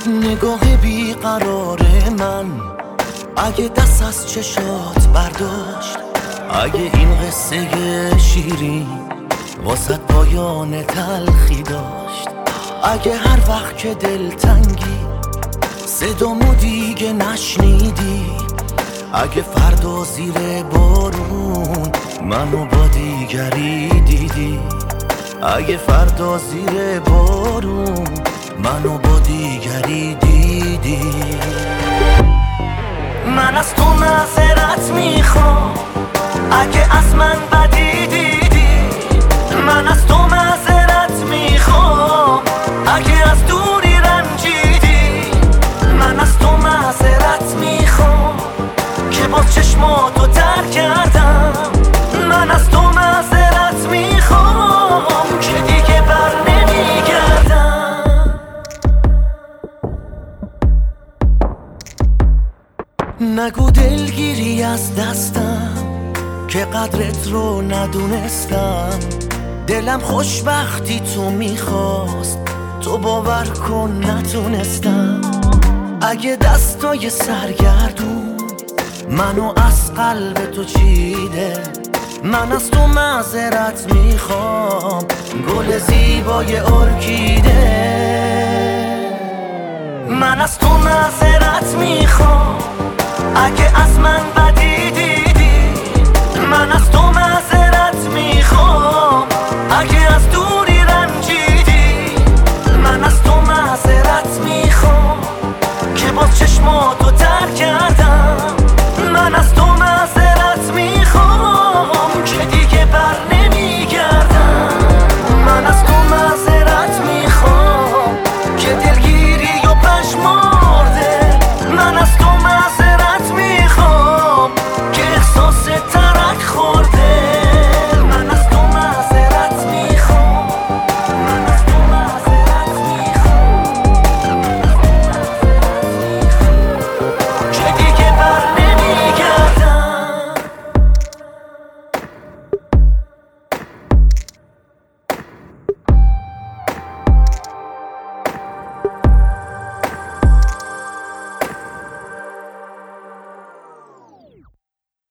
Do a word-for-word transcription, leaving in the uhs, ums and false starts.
نگاه بیقرار من اگه دست از چشات برداشت، اگه این قصه شیرین واسه پایان تلخی داشت، اگه هر وقت که دلتنگی صدامو دیگه نشنیدی، اگه فردا زیر بارون منو با دیگری دیدی، اگه فردا زیر بارون منو با دیگری دیدی. من از تو معذرت میخوام اگه از من بدی دیدی، من از تو معذرت میخوام اگه از دوری رنجیدی، من از تو معذرت میخوام که با چشماتو تر کردم، من از تو معذرت میخوام که دیگه بر نمیگردم. نگو دلگیری از دستم که قدرت رو ندونستم، دلم خوشبختی تو میخواست تو باور کن نتونستم. اگه دستای سرگردون منو از قلب تو چیده، من از تو معذرت میخوام گل زیبای ارکیده، من از تو معذرت میخوام اگه از من